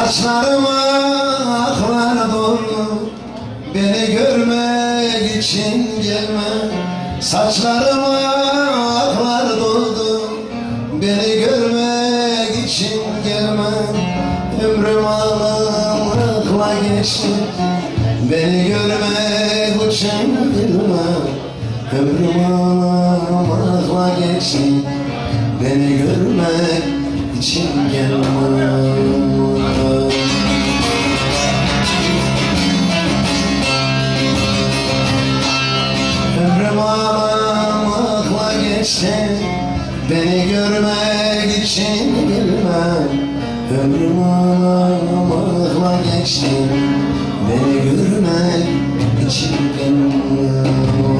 Saçlarıma aklar doldu, beni görmek için gelme. Saçlarıma aklar doldu, beni görmek için gelme. Ömrüm ağlamakla geçti, beni görmek için gelme. Ömrüm ağlamakla geçti, beni görmek için gelme. Ömrüm ağlamakla geçti, beni görmek için gelme. Ömrüm ağlamakla geçti, beni görmek için gelme.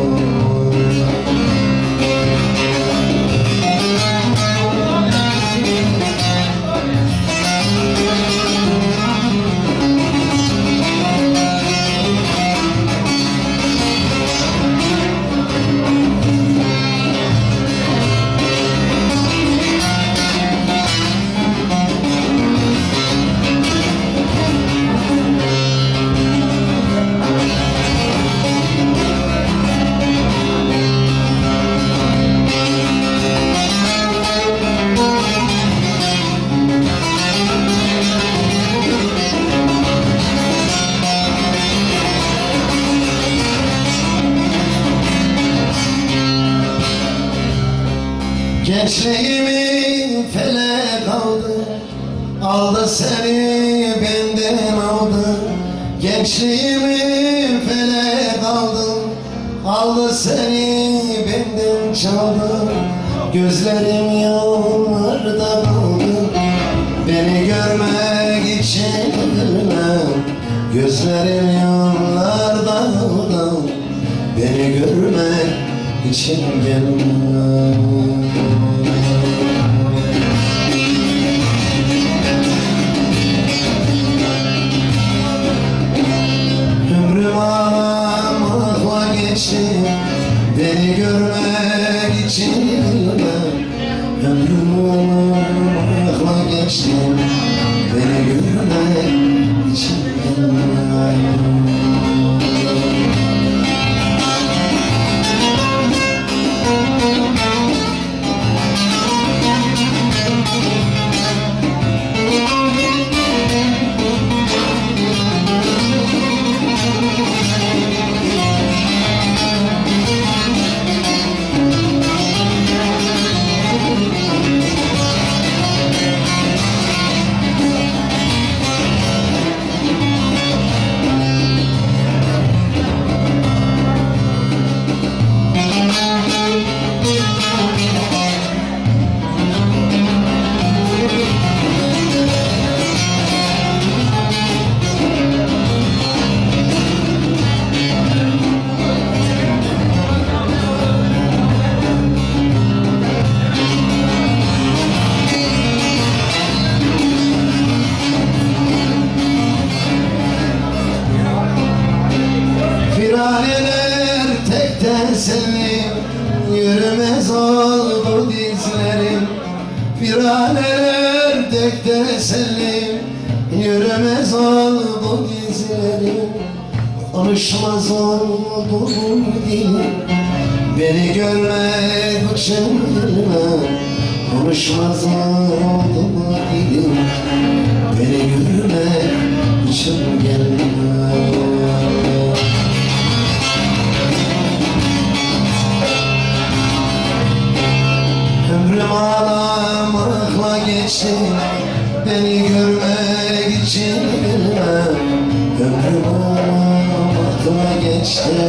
Gençliğimi felek aldı, aldı seni benden aldı. Gençliğimi felek aldı, aldı seni benden çaldı. Gözlerim yollarda kaldı, beni görmek için gelme. Gözlerim yollarda kaldı, beni görmek için gelme. Ömrüm ağlamakla geçti, beni görmek için gelme. Ömrüm ağlamakla geçti, beni görmek için gelme. Firaneler tek teselli, yürümez oldu dizlerim. Firaneler tek teselli, yürümez oldu dizlerim. Konuşmaz oldu dilim, beni görmek için gelme. Konuşmaz oldu dilim, beni görmek için gelme. Ömrüm ağlamakla geçti, beni görmek için gelme. Ömrüm ağlamakla geçti,